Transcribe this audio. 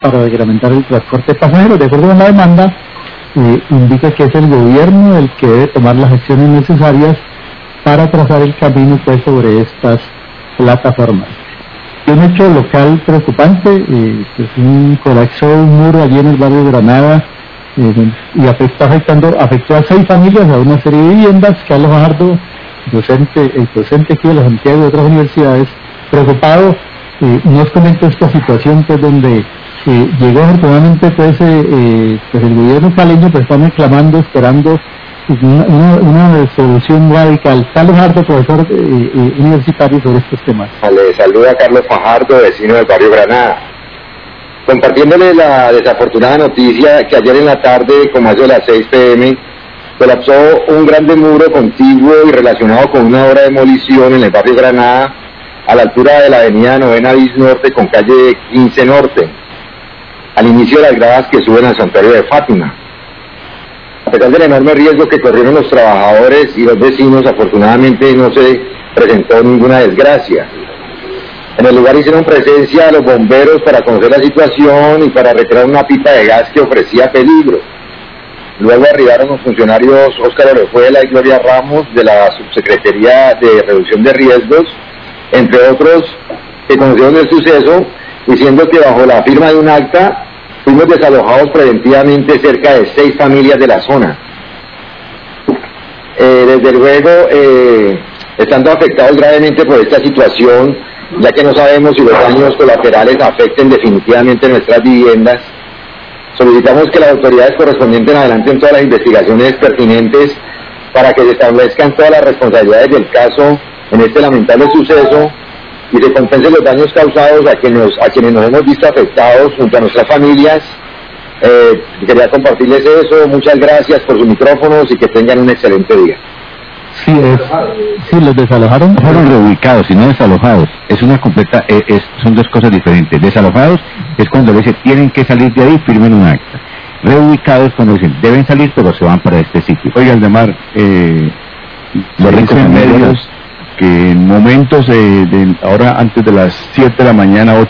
para reglamentar el transporte de pasajeros. De acuerdo con la demanda, indica que es el gobierno el que debe tomar las acciones necesarias para trazar el camino pues sobre estas plataformas. Un hecho local preocupante, pues colapsó un muro allí en el barrio de Granada y afectó a 6 familias, a una serie de viviendas. Carlos Fajardo, docente aquí de la Santiago y de otras universidades, preocupado, nos comenta esta situación pues donde llegó afortunadamente pues el gobierno caleño, pues están reclamando, esperando una solución radical. Carlos Fajardo, profesor universitario sobre estos temas. Le saluda Carlos Fajardo, vecino del barrio Granada, compartiéndole la desafortunada noticia que ayer en la tarde, como eso de las 6 p.m., colapsó un grande muro contiguo y relacionado con una obra de demolición en el barrio Granada, a la altura de la avenida 9ª bis Norte con calle 15 Norte, al inicio de las gradas que suben al santuario de Fátima. A pesar del enorme riesgo que corrieron los trabajadores y los vecinos, afortunadamente no se presentó ninguna desgracia. En el lugar hicieron presencia los bomberos para conocer la situación y para retirar una pipa de gas que ofrecía peligro. Luego arribaron los funcionarios Óscar Orejuela y Gloria Ramos de la Subsecretaría de Reducción de Riesgos, entre otros, que conocieron el suceso, diciendo que bajo la firma de un acta fuimos desalojados preventivamente cerca de 6 familias de la zona. Desde luego, estando afectados gravemente por esta situación, ya que no sabemos si los daños colaterales afecten definitivamente nuestras viviendas, solicitamos que las autoridades correspondientes adelanten todas las investigaciones pertinentes para que se establezcan todas las responsabilidades del caso en este lamentable suceso y se compensen los daños causados a quienes nos hemos visto afectados junto a nuestras familias. Quería compartirles eso. Muchas gracias por sus micrófonos y que tengan un excelente día. Sí, los desalojaron. Fueron reubicados y no desalojados. Es una completa, son dos cosas diferentes. Desalojados es cuando le dicen tienen que salir de ahí, firmen un acta. Reubicados cuando dicen deben salir pero se van para este sitio. Oiga, Aldemar, los ricos medios que en momentos ahora antes de las 7 de la mañana,